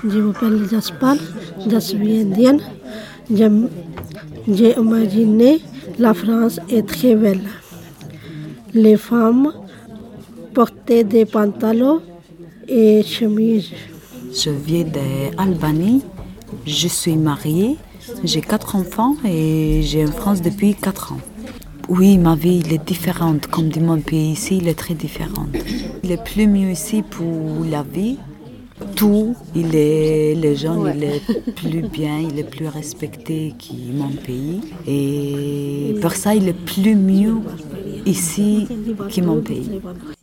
Je m'appelle Jaspal, je suis indienne. J'ai imaginé la France est très belle. Les femmes portaient des pantalons et chemises. Je viens d'Albanie, je suis mariée, j'ai 4 enfants et j'ai en France depuis 4 ans. Oui, ma vie elle est différente, comme dans mon pays ici, il est très différente. Il est plus mieux ici pour la vie. Tout, les gens, il est plus bien, il est plus respecté que mon pays. Et pour ça, il est plus mieux ici que mon pays.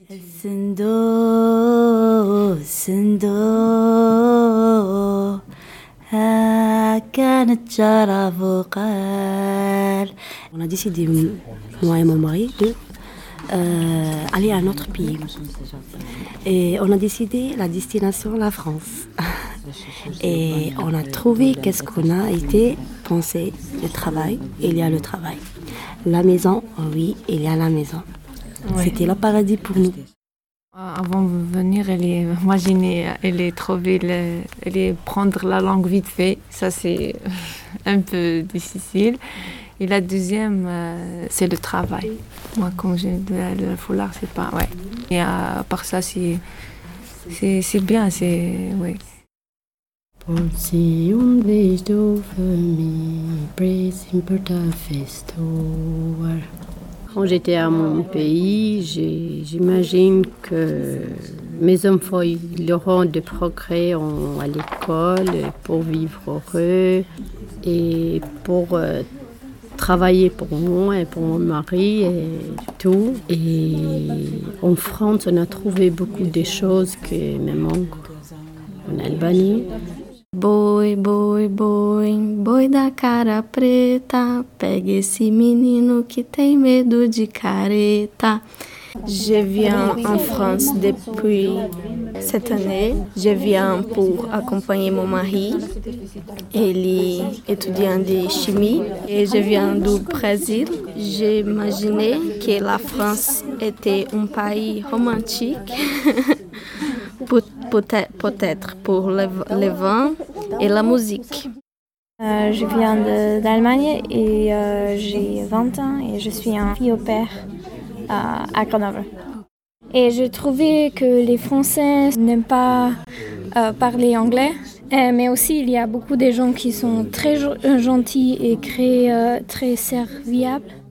On a décidé, moi et mon mari, aller à un autre pays. Et on a décidé la destination, la France. Et on a trouvé qu'est-ce qu'on a été pensé, le travail, il y a le travail. La maison, oui, il y a la maison. Oui. C'était le paradis pour nous. Avant de venir, elle est trouver, elle est prendre la langue vite fait. Ça, c'est un peu difficile. Et la deuxième, c'est le travail. Moi, comme j'ai le foulard, c'est pas... Ouais. Et à part ça, c'est bien, c'est... Ouais. Quand j'étais à mon pays, j'imagine que mes enfants ils auront des progrès à l'école pour vivre heureux et pour travailler pour moi et pour mon mari et tout. Et en France, on a trouvé beaucoup de choses qui me manquent en Albanie. Boi, boi, boi, boi da cara preta, pega esse menino que tem medo de careta. Je viens en France depuis cette année. Je viens pour accompagner mon mari. Il est étudiant de chimie et je viens du Brésil. J'imaginais que la France était un pays romantique. Peut-être pour le vin et la musique. Je viens d'Allemagne et j'ai 20 ans et je suis un fille au père à Grenoble. Et je trouvais que les Français n'aiment pas parler anglais, mais aussi il y a beaucoup de gens qui sont très gentils et très serviables.